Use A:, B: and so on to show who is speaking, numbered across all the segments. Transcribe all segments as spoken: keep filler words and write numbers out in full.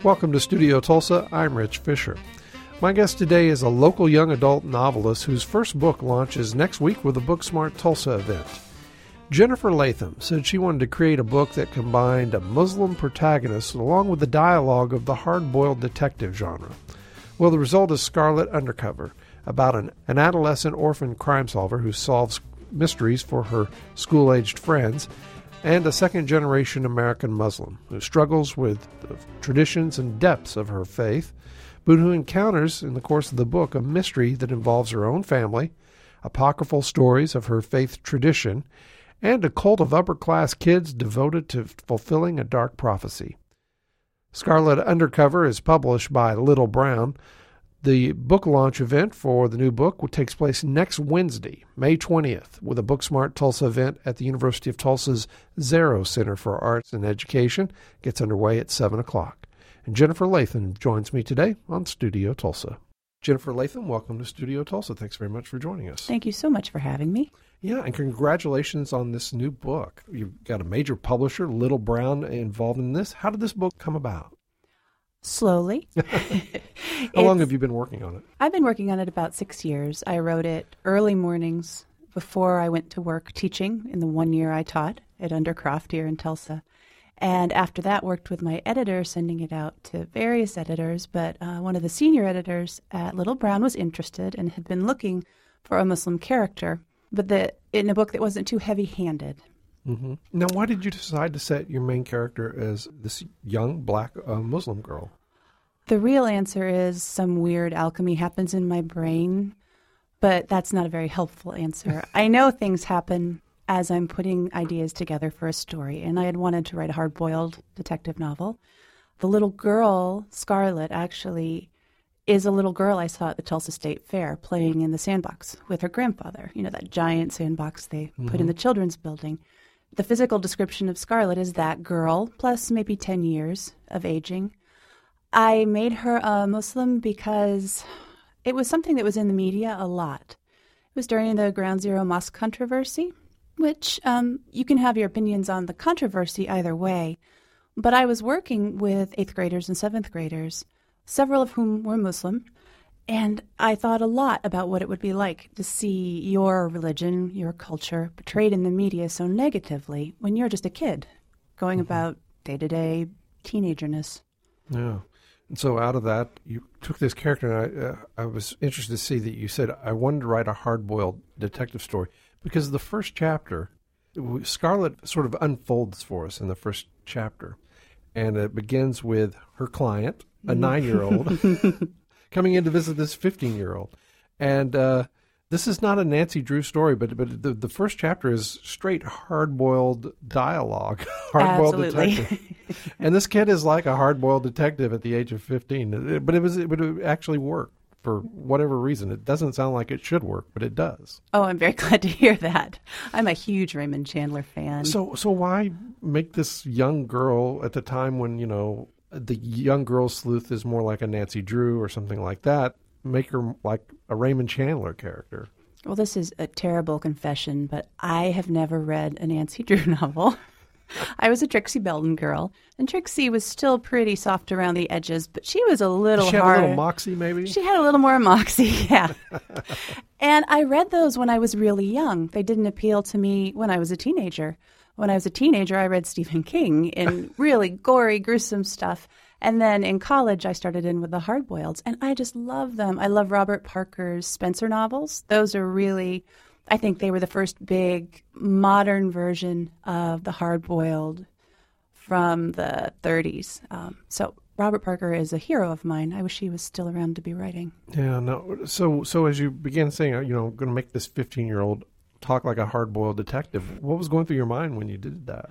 A: Welcome to Studio Tulsa. I'm Rich Fisher. My guest today is a local young adult novelist whose first book launches next week with a Booksmart Tulsa event. Jennifer Latham said she wanted to create a book that combined a Muslim protagonist along with the dialogue of the hard-boiled detective genre. Well, the result is Scarlet Undercover, about an, an adolescent orphan crime solver who solves mysteries for her school-aged friends, and a second-generation American Muslim who struggles with the traditions and depths of her faith, but who encounters, in the course of the book, a mystery that involves her own family, apocryphal stories of her faith tradition, and a cult of upper-class kids devoted to fulfilling a dark prophecy. Scarlet Undercover is published by Little Brown. The book launch event for the new book takes place next Wednesday, May twentieth, with a Booksmart Tulsa event at the University of Tulsa's Zarrow Center for Arts and Education. It gets underway at seven o'clock. And Jennifer Latham joins me today on Studio Tulsa. Jennifer Latham, welcome to Studio Tulsa. Thanks very much for joining us.
B: Thank you so much for having me.
A: Yeah, and congratulations on this new book. You've got a major publisher, Little Brown, involved in this. How did this book come about?
B: Slowly.
A: How long have you been working on it?
B: I've been working on it about six years. I wrote it early mornings before I went to work teaching in the one year I taught at Undercroft here in Tulsa. And after that, worked with my editor, sending it out to various editors. But uh, one of the senior editors at Little Brown was interested and had been looking for a Muslim character, but the, in a book that wasn't too heavy-handed.
A: Mm-hmm. Now, why did you decide to set your main character as this young black uh, Muslim girl?
B: The real answer is some weird alchemy happens in my brain, but that's not a very helpful answer. I know things happen as I'm putting ideas together for a story, and I had wanted to write a hard-boiled detective novel. The little girl, Scarlet, actually is a little girl I saw at the Tulsa State Fair playing in the sandbox with her grandfather, you know, that giant sandbox they mm-hmm. put in the children's building. The physical description of Scarlet is that girl, plus maybe ten years of aging. I made her a Muslim because it was something that was in the media a lot. It was during the Ground Zero mosque controversy, which um, you can have your opinions on the controversy either way. But I was working with eighth graders and seventh graders, several of whom were Muslim, and I thought a lot about what it would be like to see your religion, your culture, portrayed in the media so negatively when you're just a kid going mm-hmm. about day-to-day teenagerness.
A: Yeah. And so out of that, you took this character, and I, uh, I was interested to see that you said, I wanted to write a hard-boiled detective story, because the first chapter, Scarlet sort of unfolds for us in the first chapter, and it begins with her client, a nine-year-old, coming in to visit this fifteen-year-old. And uh, this is not a Nancy Drew story, but but the, the first chapter is straight hard-boiled dialogue, hard-boiled detective. And this kid is like a hard-boiled detective at the age of fifteen. But it was it would actually work for whatever reason. It doesn't sound like it should work, but it does.
B: Oh, I'm very glad to hear that. I'm a huge Raymond Chandler fan.
A: So so why make this young girl at the time when, you know, the young girl sleuth is more like a Nancy Drew or something like that, make her like a Raymond Chandler character?
B: Well, this is a terrible confession, but I have never read a Nancy Drew novel. I was a Trixie Belden girl, and Trixie was still pretty soft around the edges, but she was a little
A: she had
B: hard.
A: a little moxie, maybe?
B: She had a little more moxie, yeah. And I read those when I was really young. They didn't appeal to me when I was a teenager. When I was a teenager, I read Stephen King in really gory, gruesome stuff. And then in college, I started in with the hard-boileds, and I just love them. I love Robert Parker's Spencer novels. Those are really, I think they were the first big modern version of the hard-boiled from the thirties. Um, so Robert Parker is a hero of mine. I wish he was still around to be writing.
A: Yeah, no. So, so as you began saying, you know, I'm going to make this fifteen-year-old talk like a hard-boiled detective, what was going through your mind when you did that?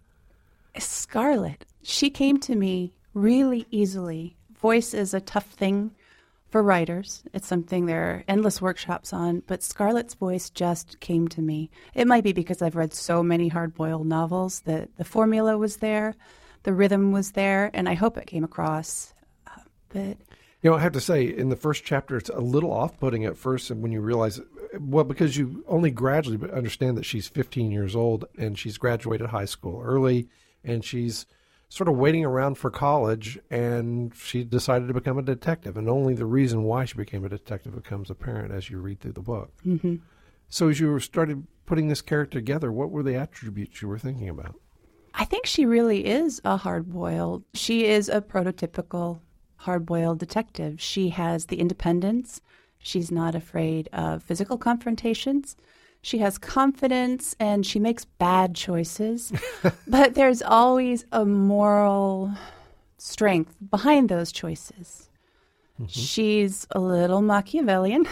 B: Scarlet. She came to me really easily. Voice is a tough thing for writers. It's something there are endless workshops on, but Scarlet's voice just came to me. It might be because I've read so many hard-boiled novels that the formula was there, the rhythm was there, and I hope it came across. Uh, but
A: You know, I have to say, in the first chapter, it's a little off-putting at first, and when you realize, well, because you only gradually understand that she's fifteen years old, and she's graduated high school early, and she's sort of waiting around for college, and she decided to become a detective. And only the reason why she became a detective becomes apparent as you read through the book.
B: Mm-hmm.
A: So as you started putting this character together, what were the attributes you were thinking about?
B: I think she really is a hard-boiled. She is a prototypical hard-boiled detective. She has the independence. She's not afraid of physical confrontations. She has confidence, and she makes bad choices. But there's always a moral strength behind those choices. Mm-hmm. She's a little Machiavellian.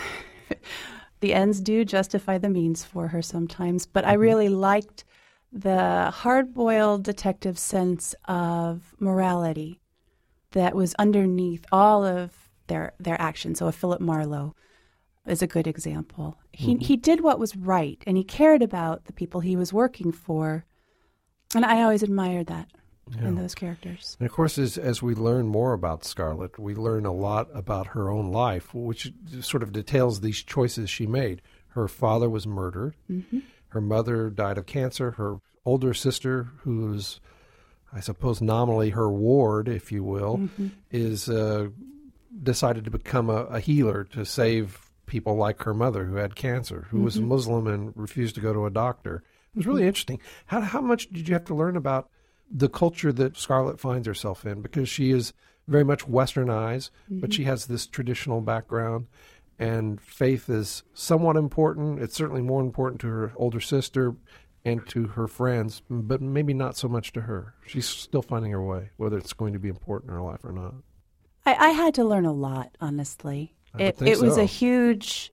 B: The ends do justify the means for her sometimes. But mm-hmm. I really liked the hard-boiled detective sense of morality that was underneath all of their their actions. So a Philip Marlowe is a good example. He mm-hmm. he did what was right, and he cared about the people he was working for. And I always admired that yeah. in those characters.
A: And of course, as, as we learn more about Scarlett, we learn a lot about her own life, which sort of details these choices she made. Her father was murdered. Mm-hmm. Her mother died of cancer. Her older sister, who's, I suppose, nominally her ward, if you will, mm-hmm. is uh, decided to become a, a healer to save people like her mother who had cancer, who mm-hmm. was Muslim and refused to go to a doctor. It was really mm-hmm. interesting. How how much did you have to learn about the culture that Scarlett finds herself in? Because she is very much Westernized, mm-hmm. but she has this traditional background, and faith is somewhat important. It's certainly more important to her older sister and to her friends, but maybe not so much to her. She's still finding her way, whether it's going to be important in her life or not.
B: I, I had to learn a lot, honestly.
A: I
B: it
A: think
B: it was
A: so.
B: a huge,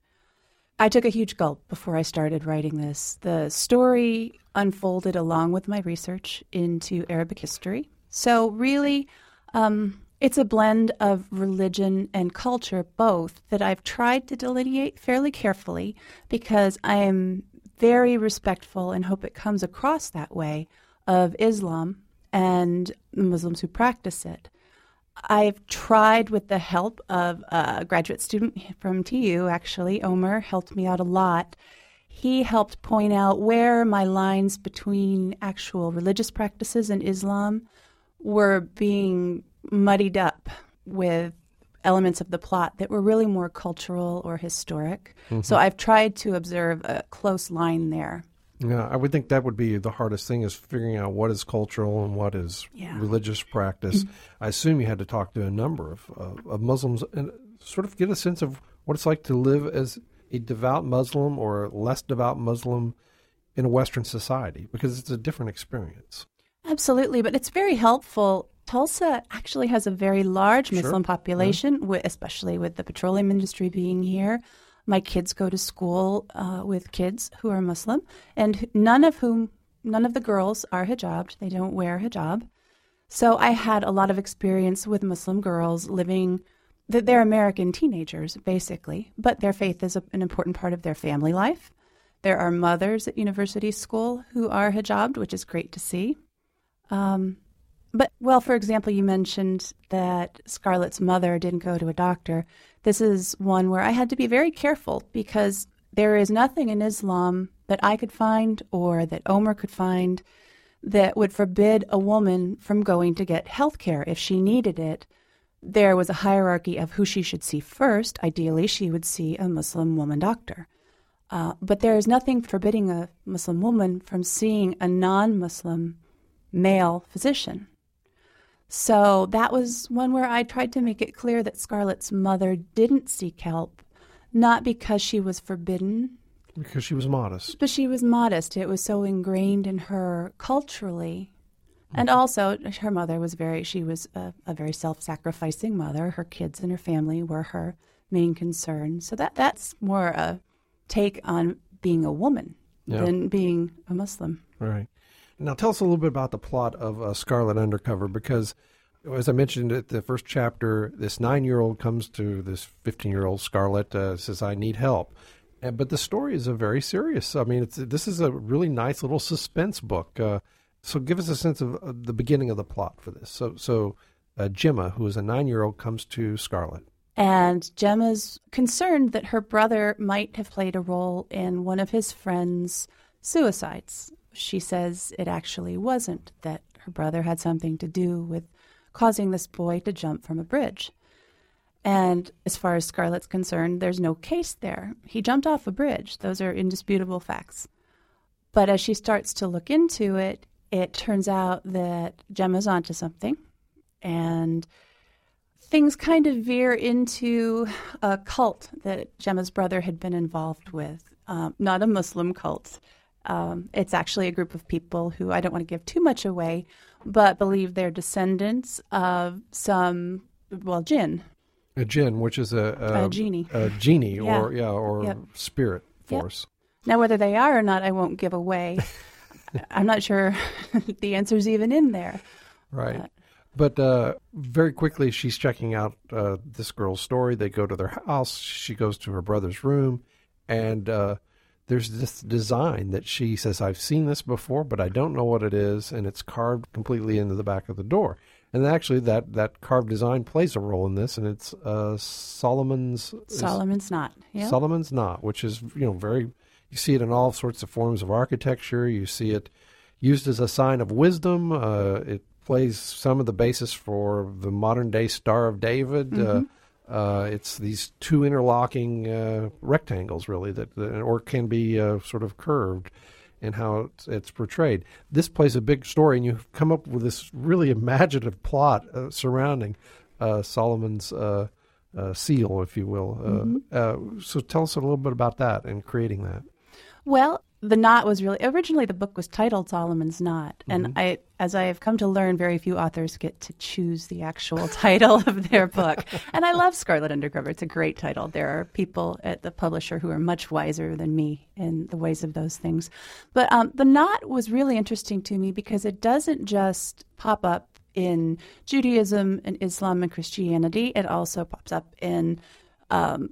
B: I took a huge gulp before I started writing this. The story unfolded along with my research into Arabic history. So really, um, it's a blend of religion and culture, both, that I've tried to delineate fairly carefully because I am very respectful and hope it comes across that way of Islam and Muslims who practice it. I've tried with the help of a graduate student from T U, actually. Omer helped me out a lot. He helped point out where my lines between actual religious practices and Islam were being muddied up with elements of the plot that were really more cultural or historic. Mm-hmm. So I've tried to observe a close line there.
A: Yeah, I would think that would be the hardest thing, is figuring out what is cultural and what is
B: yeah.
A: religious practice. Mm-hmm. I assume you had to talk to a number of, uh, of Muslims and sort of get a sense of what it's like to live as a devout Muslim or less devout Muslim in a Western society, because it's a different experience.
B: Absolutely, but it's very helpful. Tulsa actually has a very large Muslim
A: sure.
B: population,
A: yeah.
B: especially with the petroleum industry being here. My kids go to school uh, with kids who are Muslim, and none of whom, none of the girls are hijabbed. They don't wear hijab. So I had a lot of experience with Muslim girls living, that they're American teenagers, basically, but their faith is a, an important part of their family life. There are mothers at university school who are hijabbed, which is great to see. Um, but, well, for example, you mentioned that Scarlett's mother didn't go to a doctor. This is one where I had to be very careful because there is nothing in Islam that I could find or that Omer could find that would forbid a woman from going to get health care if she needed it. There was a hierarchy of who she should see first. Ideally, she would see a Muslim woman doctor. Uh, but there is nothing forbidding a Muslim woman from seeing a non-Muslim male physician. So that was one where I tried to make it clear that Scarlett's mother didn't seek help, not because she was forbidden.
A: Because she was modest.
B: But she was modest. It was so ingrained in her culturally. Mm-hmm. And also, her mother was very, she was a, a very self-sacrificing mother. Her kids and her family were her main concern. So that that's more a take on being a woman yeah. than being a Muslim.
A: Right. Now, tell us a little bit about the plot of uh, Scarlet Undercover, because, as I mentioned at the first chapter, this nine-year-old comes to this fifteen-year-old Scarlet, uh, says, I need help. And, but the story is a very serious. I mean, it's, this is a really nice little suspense book. Uh, so give us a sense of uh, the beginning of the plot for this. So, so uh, Gemma, who is a nine-year-old, comes to Scarlet.
B: And Gemma's concerned that her brother might have played a role in one of his friends' suicides. She says it actually wasn't, that her brother had something to do with causing this boy to jump from a bridge. And as far as Scarlett's concerned, there's no case there. He jumped off a bridge. Those are indisputable facts. But as she starts to look into it, it turns out that Gemma's onto something. And things kind of veer into a cult that Gemma's brother had been involved with. Um, not a Muslim cult. Um, it's actually a group of people who, I don't want to give too much away, but believe they're descendants of some, well, jinn.
A: A jinn, which is a, a,
B: a genie,
A: a genie,
B: yeah.
A: or yeah, or
B: yep.
A: spirit force.
B: Yep. Now, whether they are or not, I won't give away. I'm not sure the answer's even in there.
A: Right, but, but uh, very quickly she's checking out uh, this girl's story. They go to their house. She goes to her brother's room, and uh, there's this design that she says, "I've seen this before, but I don't know what it is," and it's carved completely into the back of the door. And actually, that, that carved design plays a role in this, and it's uh, Solomon's
B: Solomon's Knot. Yep.
A: Solomon's Knot, which is, you know, very. You see it in all sorts of forms of architecture. You see it used as a sign of wisdom. Uh, it plays some of the basis for the modern day Star of David. Mm-hmm. Uh, uh, it's these two interlocking uh, rectangles, really, that, that or can be uh, sort of curved. And how it's, it's portrayed. This plays a big story, and you come up with this really imaginative plot uh, surrounding uh, Solomon's uh, uh, seal, if you will. Uh, mm-hmm. uh, so tell us a little bit about that and creating that.
B: Well, the knot was really, originally the book was titled Solomon's Knot. Mm-hmm. And I, as I have come to learn, very few authors get to choose the actual title of their book. And I love Scarlet Undercover. It's a great title. There are people at the publisher who are much wiser than me in the ways of those things. But um, the knot was really interesting to me because it doesn't just pop up in Judaism and Islam and Christianity. It also pops up in um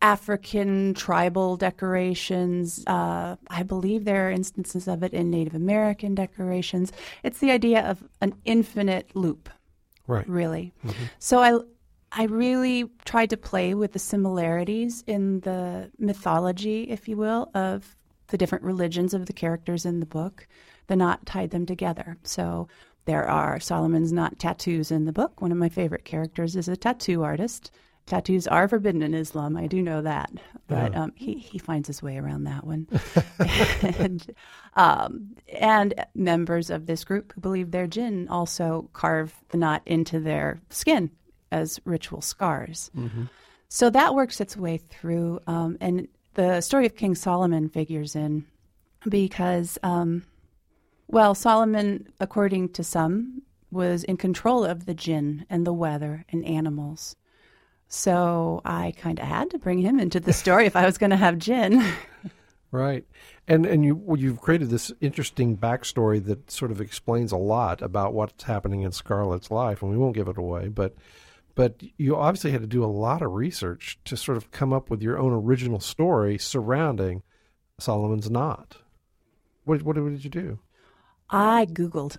B: African tribal decorations. Uh, I believe there are instances of it in Native American decorations. It's the idea of an infinite loop,
A: right?
B: Really.
A: Mm-hmm.
B: So I, I really tried to play with the similarities in the mythology, if you will, of the different religions of the characters in the book. The knot tied them together. So there are Solomon's Knot tattoos in the book. One of my favorite characters is a tattoo artist. Tattoos are forbidden in Islam. I do know that, but um, he, he finds his way around that one. and, um, and members of this group who believe they're jinn also carve the knot into their skin as ritual scars. Mm-hmm. So that works its way through. Um, and the story of King Solomon figures in because, um, well, Solomon, according to some, was in control of the jinn and the weather and animals. So I kind of had to bring him into the story if I was going to have jinn.
A: Right. And and you, well, you've created this interesting backstory that sort of explains a lot about what's happening in Scarlett's life, and we won't give it away. But but you obviously had to do a lot of research to sort of come up with your own original story surrounding Solomon's Knot. What, what did you do?
B: I Googled.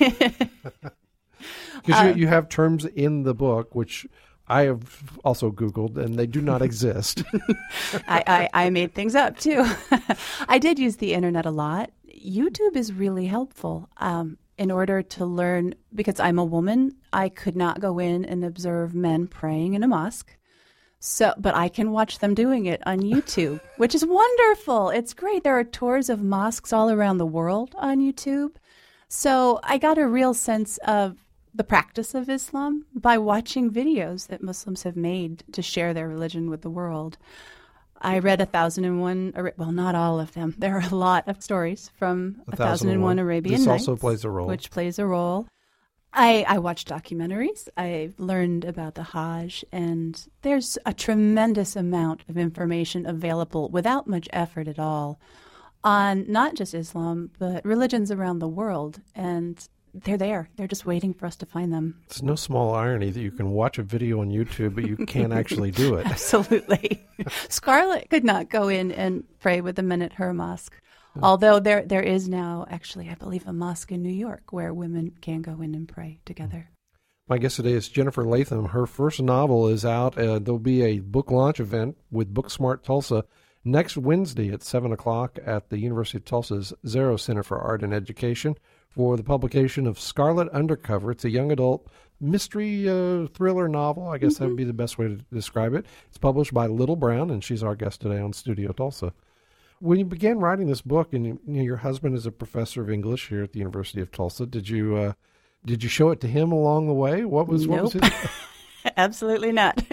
A: Because
B: uh,
A: you, you have terms in the book, which I have also Googled, and they do not exist.
B: I, I, I made things up, too. I did use the internet a lot. YouTube is really helpful um, in order to learn, because I'm a woman, I could not go in and observe men praying in a mosque. So, but I can watch them doing it on YouTube, which is wonderful. It's great. There are tours of mosques all around the world on YouTube. So I got a real sense of the practice of Islam by watching videos that Muslims have made to share their religion with the world. I read A Thousand and One, well, not all of them. There are a lot of stories from A Thousand and One Arabian
A: Nights.
B: Nights.
A: This also plays a role.
B: Which plays a role. I, I watched documentaries. I learned about the Hajj, and there's a tremendous amount of information available without much effort at all on not just Islam, but religions around the world. And they're there. They're just waiting for us to find them.
A: It's no small irony that you can watch a video on YouTube, but you can't actually do it.
B: Absolutely. Scarlett could not go in and pray with the men at her mosque. Although there there is now, actually, I believe, a mosque in New York where women can go in and pray together.
A: My guest today is Jennifer Latham. Her first novel is out. Uh, there'll be a book launch event with Booksmart Tulsa next Wednesday at seven o'clock at the University of Tulsa's Zero Center for Art and Education for the publication of Scarlet Undercover. It's a young adult mystery uh, thriller novel. I guess mm-hmm. that would be the best way to describe it. It's published by Little Brown, and she's our guest today on Studio Tulsa. When you began writing this book, and you, you know, your husband is a professor of English here at the University of Tulsa, did you uh, did you show it to him along the way? What was
B: nope.
A: what was his?
B: Absolutely not.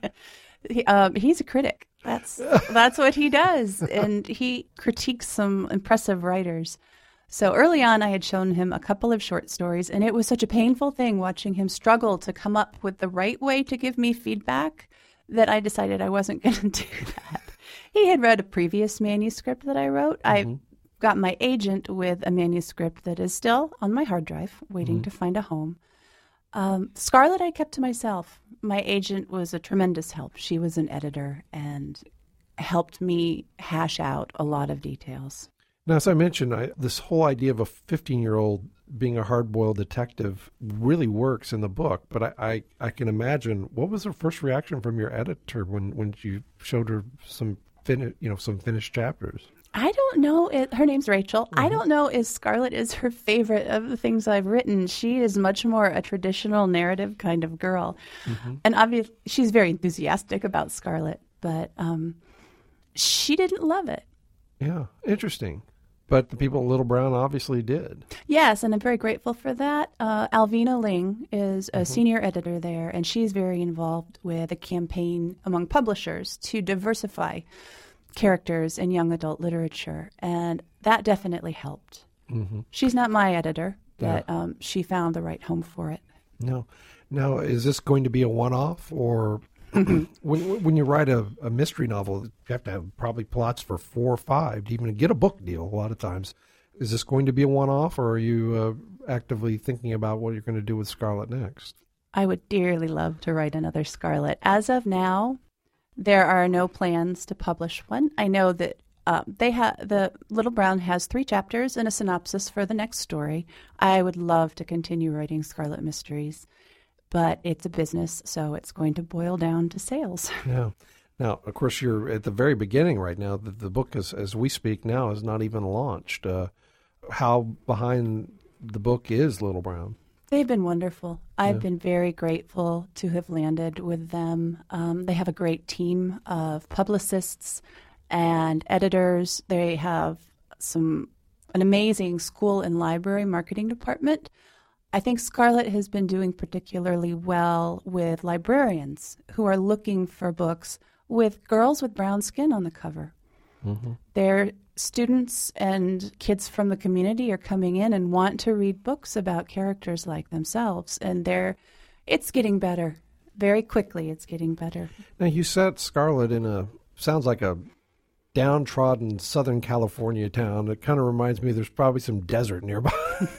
B: he, um, he's a critic. That's that's what he does, and he critiques some impressive writers. So early on, I had shown him a couple of short stories, and it was such a painful thing watching him struggle to come up with the right way to give me feedback that I decided I wasn't going to do that. He had read a previous manuscript that I wrote. Mm-hmm. I got my agent with a manuscript that is still on my hard drive, waiting mm-hmm. to find a home. Um, Scarlet I kept to myself. My agent was a tremendous help. She was an editor and helped me hash out a lot of details.
A: Now, as I mentioned, I, this whole idea of a fifteen-year-old being a hard-boiled detective really works in the book, but I, I, I can imagine, what was her first reaction from your editor when, when you showed her some fin- you know, some finished chapters?
B: I don't know. It, her name's Rachel. Mm-hmm. I don't know if Scarlet is her favorite of the things I've written. She is much more a traditional narrative kind of girl. Mm-hmm. And obviously, she's very enthusiastic about Scarlet, but um, she didn't love it.
A: Yeah, interesting. But the people at Little Brown obviously did.
B: Yes, and I'm very grateful for that. Uh, Alvina Ling is a mm-hmm. senior editor there, and she's very involved with a campaign among publishers to diversify characters in young adult literature, and that definitely helped. Mm-hmm. She's not my editor, but yeah. um, she found the right home for it.
A: No. Now, is this going to be a one-off, or when when you write a, a mystery novel, you have to have probably plots for four or five to even get a book deal a lot of times. Is this going to be a one-off, or are you uh, actively thinking about what you're going to do with Scarlet next?
B: I would dearly love to write another Scarlet. As of now, there are no plans to publish one. I know that uh, they have the Little Brown has three chapters and a synopsis for the next story. I would love to continue writing Scarlet mysteries, but it's a business, so it's going to boil down to sales.
A: Yeah. Now, of course, you're at the very beginning right now. The, the book, is, as we speak now, is not even launched. Uh, how behind the book is Little Brown?
B: They've been wonderful. I've
A: yeah.
B: been very grateful to have landed with them. Um, they have a great team of publicists and editors. They have some an amazing school and library marketing department. I think Scarlet has been doing particularly well with librarians who are looking for books with girls with brown skin on the cover. Mm-hmm. Their students and kids from the community are coming in and want to read books about characters like themselves, and they're it's getting better. Very quickly, it's getting better.
A: Now, you set Scarlet in a, sounds like a downtrodden Southern California town. It kind of reminds me there's probably some desert nearby.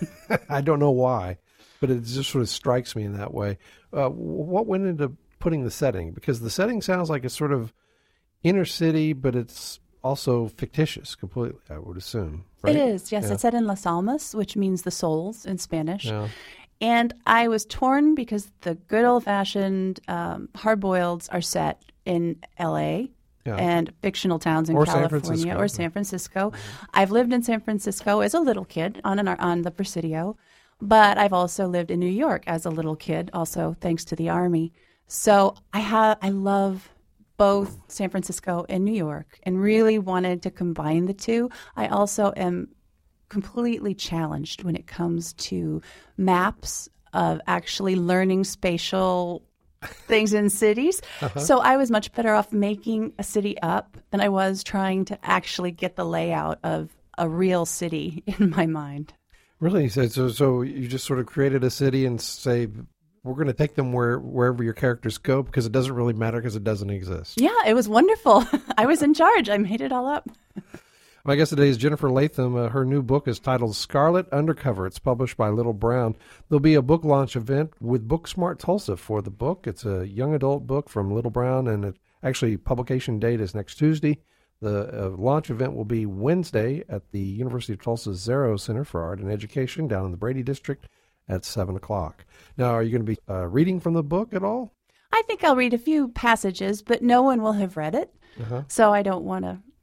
A: I don't know why, but it just sort of strikes me in that way. Uh, what went into putting the setting? Because the setting sounds like it's sort of inner city, but it's also fictitious completely, I would assume. Right?
B: It is, yes.
A: Yeah.
B: It's set in Las Almas, which means the souls in Spanish.
A: Yeah.
B: And I was torn because the good old-fashioned um, hard-boileds are set in L A yeah. and fictional towns in
A: or
B: California or San Francisco. Mm-hmm. I've lived in San Francisco as a little kid on an, on the Presidio, but I've also lived in New York as a little kid, also thanks to the Army. So I have I love both San Francisco and New York and really wanted to combine the two. I also am completely challenged when it comes to maps of actually learning spatial things in cities. Uh-huh. So I was much better off making a city up than I was trying to actually get the layout of a real city in my mind.
A: Really? So, so, so you just sort of created a city and say, we're going to take them where wherever your characters go because it doesn't really matter because it doesn't exist.
B: Yeah, it was wonderful. I was in charge. I made it all up.
A: My guest today is Jennifer Latham. Uh, her new book is titled Scarlet Undercover. It's published by Little Brown. There'll be a book launch event with Booksmart Tulsa for the book. It's a young adult book from Little Brown, and it, actually publication date is next Tuesday. The uh, launch event will be Wednesday at the University of Tulsa's Zero Center for Art and Education down in the Brady District at seven o'clock. Now, are you going to be uh, reading from the book at all?
B: I think I'll read a few passages, but no one will have read it, uh-huh. so I don't want to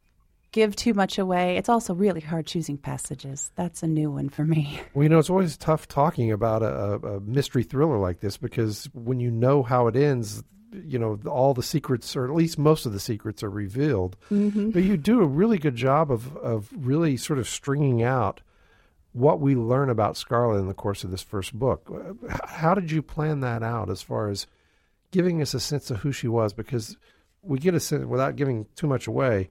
B: give too much away. It's also really hard choosing passages. That's a new one for me.
A: Well, you know, it's always tough talking about a, a mystery thriller like this because when you know how it ends, you know, all the secrets, or at least most of the secrets, are revealed. Mm-hmm. But you do a really good job of, of really sort of stringing out what we learn about Scarlett in the course of this first book. How did you plan that out as far as giving us a sense of who she was? Because we get a sense, without giving too much away,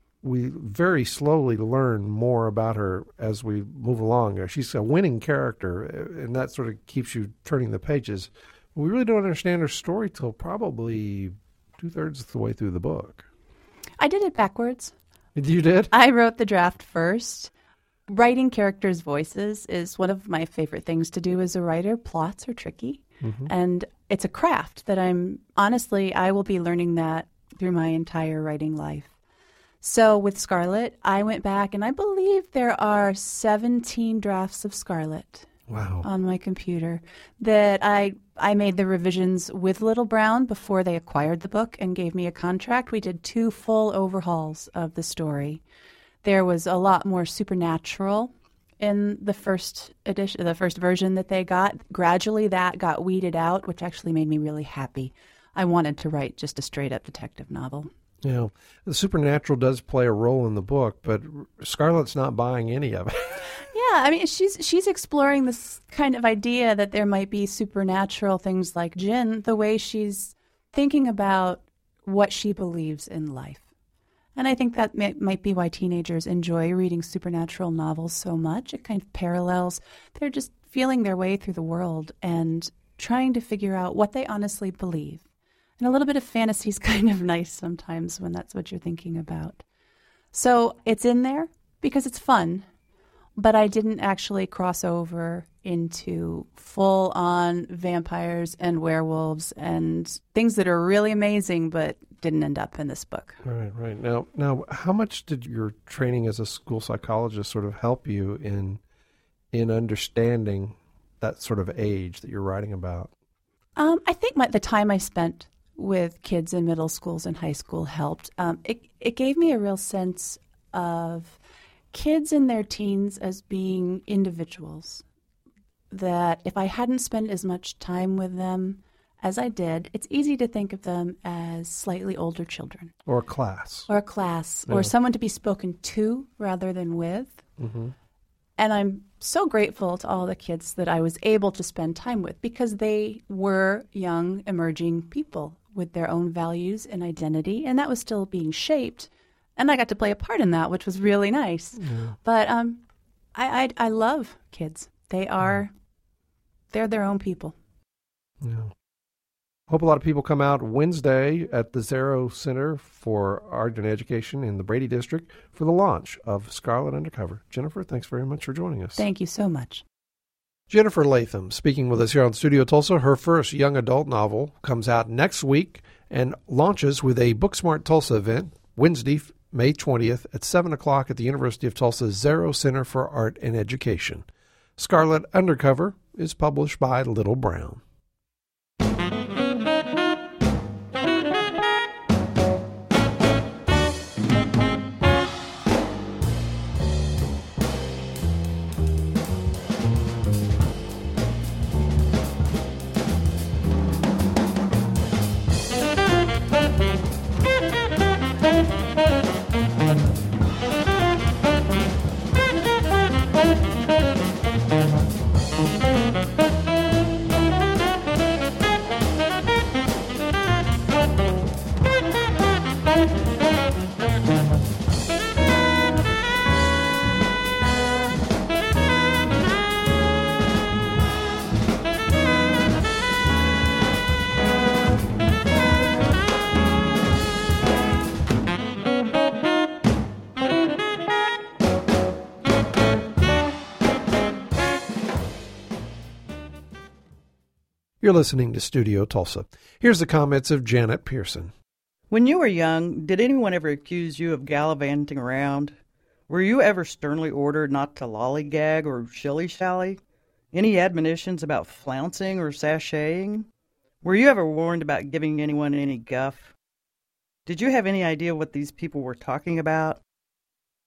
A: we very slowly learn more about her as we move along. She's a winning character, and that sort of keeps you turning the pages. We really don't understand her story till probably two-thirds of the way through the book.
B: I did it backwards.
A: You did?
B: I wrote the draft first. Writing characters' voices is one of my favorite things to do as a writer. Plots are tricky, mm-hmm. and it's a craft that I'm, honestly, I will be learning that through my entire writing life. So with Scarlett, I went back, and I believe there are seventeen drafts of Scarlett.
A: Wow.
B: On my computer that I I made the revisions with Little Brown before they acquired the book and gave me a contract. We did two full overhauls of the story. There was a lot more supernatural in the first edition, the first version that they got. Gradually that got weeded out, which actually made me really happy. I wanted to write just a straight-up detective novel.
A: You know, the supernatural does play a role in the book, but Scarlett's not buying any of it.
B: Yeah, I mean, she's she's exploring this kind of idea that there might be supernatural things like Jinn, the way she's thinking about what she believes in life. And I think that may, might be why teenagers enjoy reading supernatural novels so much. It kind of parallels. They're just feeling their way through the world and trying to figure out what they honestly believe. And a little bit of fantasy is kind of nice sometimes when that's what you're thinking about. So it's in there because it's fun, but I didn't actually cross over into full-on vampires and werewolves and things that are really amazing but didn't end up in this book.
A: Right, right. Now, now, how much did your training as a school psychologist sort of help you in in understanding that sort of age that you're writing about?
B: Um, I think my, the time I spent with kids in middle schools and high school helped. Um, it, it gave me a real sense of kids in their teens as being individuals, that if I hadn't spent as much time with them as I did, it's easy to think of them as slightly older children.
A: Or a class.
B: Or a class,
A: yeah.
B: or someone to be spoken to rather than with. Mm-hmm. And I'm so grateful to all the kids that I was able to spend time with because they were young, emerging people with their own values and identity, and that was still being shaped. And I got to play a part in that, which was really nice. Yeah. But um, I, I I love kids. They are, they're their own people.
A: Yeah. Hope a lot of people come out Wednesday at the Zarrow Center for Art and Education in the Brady District for the launch of Scarlett Undercover. Jennifer, thanks very much for joining us.
B: Thank you so much.
A: Jennifer Latham speaking with us here on Studio Tulsa. Her first young adult novel comes out next week and launches with a Booksmart Tulsa event Wednesday, May twentieth at seven o'clock at the University of Tulsa's Zarrow Center for Art and Education. Scarlett Undercover is published by Little Brown. You're listening to Studio Tulsa. Here's the comments of Janet Pearson.
C: When you were young, did anyone ever accuse you of gallivanting around? Were you ever sternly ordered not to lollygag or shilly-shally? Any admonitions about flouncing or sashaying? Were you ever warned about giving anyone any guff? Did you have any idea what these people were talking about?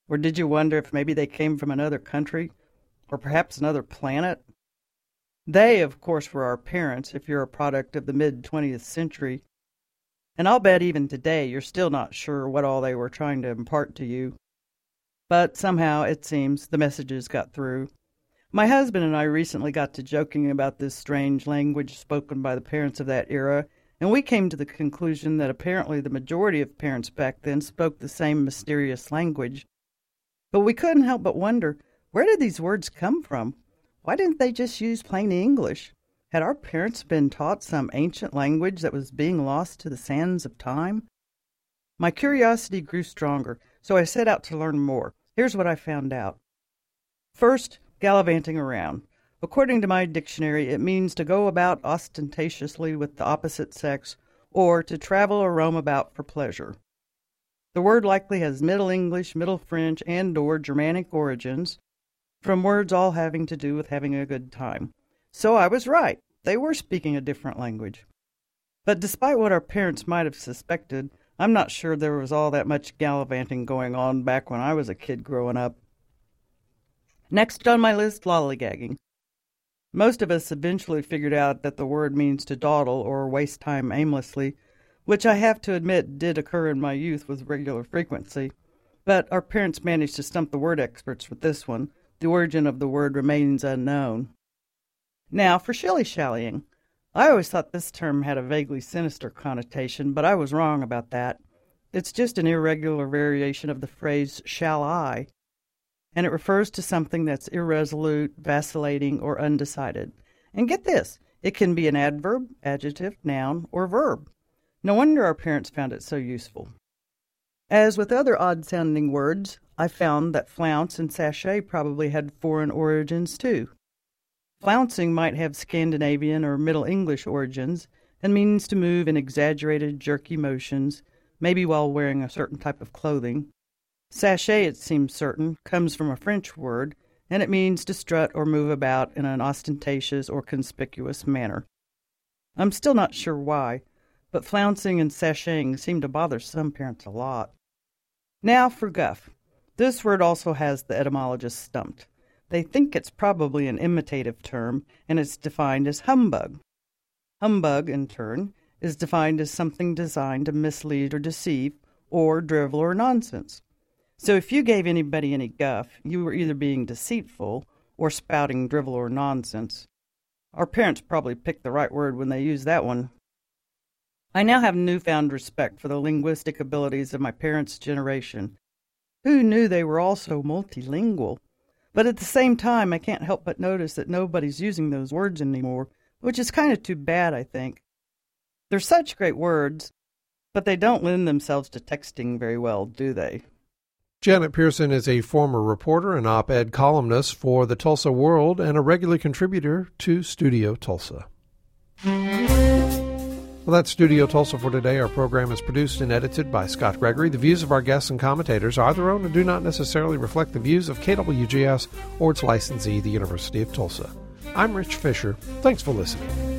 C: Or did you wonder if maybe they came from another country, or perhaps another planet? They, of course, were our parents, if you're a product of the mid-twentieth century. And I'll bet even today you're still not sure what all they were trying to impart to you. But somehow, it seems, the messages got through. My husband and I recently got to joking about this strange language spoken by the parents of that era, and we came to the conclusion that apparently the majority of parents back then spoke the same mysterious language. But we couldn't help but wonder, where did these words come from? Why didn't they just use plain English? Had our parents been taught some ancient language that was being lost to the sands of time? My curiosity grew stronger, so I set out to learn more. Here's what I found out. First, gallivanting around. According to my dictionary, it means to go about ostentatiously with the opposite sex, or to travel or roam about for pleasure. The word likely has Middle English, Middle French, and or Germanic origins, from words all having to do with having a good time. So I was right. They were speaking a different language. But despite what our parents might have suspected, I'm not sure there was all that much gallivanting going on back when I was a kid growing up. Next on my list, lollygagging. Most of us eventually figured out that the word means to dawdle or waste time aimlessly, which I have to admit did occur in my youth with regular frequency. But our parents managed to stump the word experts with this one. The origin of the word remains unknown. Now for shilly-shallying. I always thought this term had a vaguely sinister connotation, but I was wrong about that. It's just an irregular variation of the phrase shall I, and it refers to something that's irresolute, vacillating, or undecided. And get this, it can be an adverb, adjective, noun, or verb. No wonder our parents found it so useful. As with other odd-sounding words, I found that flounce and sachet probably had foreign origins too. Flouncing might have Scandinavian or Middle English origins and means to move in exaggerated, jerky motions, maybe while wearing a certain type of clothing. Sachet, it seems certain, comes from a French word, and it means to strut or move about in an ostentatious or conspicuous manner. I'm still not sure why, but flouncing and sashaying seem to bother some parents a lot. Now for guff. This word also has the etymologist stumped. They think it's probably an imitative term, and it's defined as humbug. Humbug, in turn, is defined as something designed to mislead or deceive, or drivel or nonsense. So if you gave anybody any guff, you were either being deceitful or spouting drivel or nonsense. Our parents probably picked the right word when they used that one. I now have newfound respect for the linguistic abilities of my parents' generation. Who knew they were also multilingual? But at the same time, I can't help but notice that nobody's using those words anymore, which is kind of too bad, I think. They're such great words, but they don't lend themselves to texting very well, do they?
A: Janet Pearson is a former reporter and op-ed columnist for the Tulsa World and a regular contributor to Studio Tulsa. Well, that's Studio Tulsa for today. Our program is produced and edited by Scott Gregory. The views of our guests and commentators are their own and do not necessarily reflect the views of K W G S or its licensee, the University of Tulsa. I'm Rich Fisher. Thanks for listening.